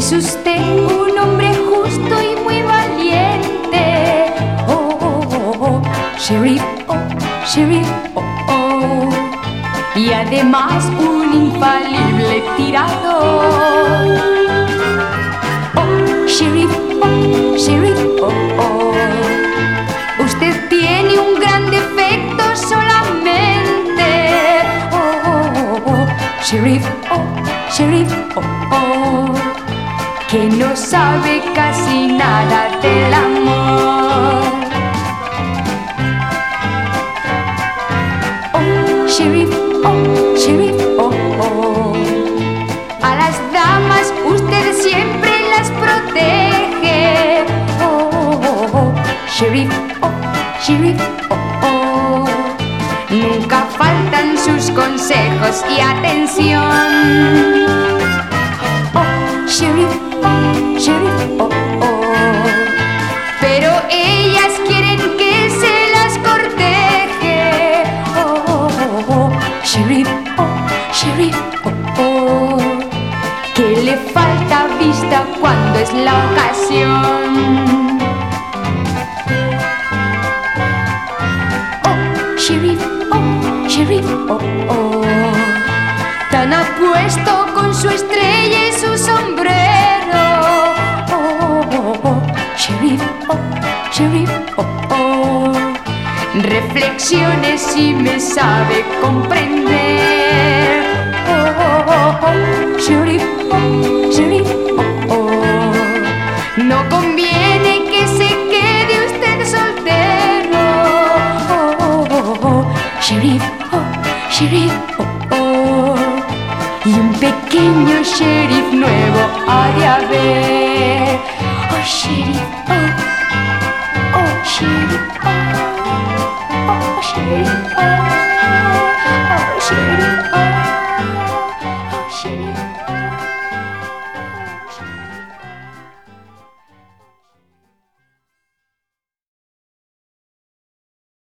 Es usted un hombre justo y muy valiente. Oh, oh, oh, oh, sheriff, oh, oh. Y además un infalible tirador. Oh, sheriff, oh, oh. Usted tiene un gran defecto solamente. Oh, oh, oh, oh. Sheriff, oh, oh. Que no sabe casi nada del amor. Oh, sheriff, oh, oh. A las damas usted siempre las protege. Oh, oh, oh. Sheriff, oh, oh. Nunca faltan sus consejos y atención. Oh, sheriff, oh, oh. Pero ellas quieren que se las corteje. Oh, oh, oh, oh. Sheriff, oh, oh. Que le falta vista cuando es la ocasión. Oh, sheriff, oh, oh. Tan apuesto con su estrella y su sombrero. Oh, oh, oh. Sheriff, oh, oh. Reflexione si me sabe comprender. Oh, oh, oh. Sheriff, oh, oh. No conviene que se quede usted soltero. Oh, oh, oh. Sheriff, oh, oh. Y un pequeño sheriff nuevo ha de haber. Oh, sheriff, oh, sheriff, oh, sheriff, oh, sheriff, oh.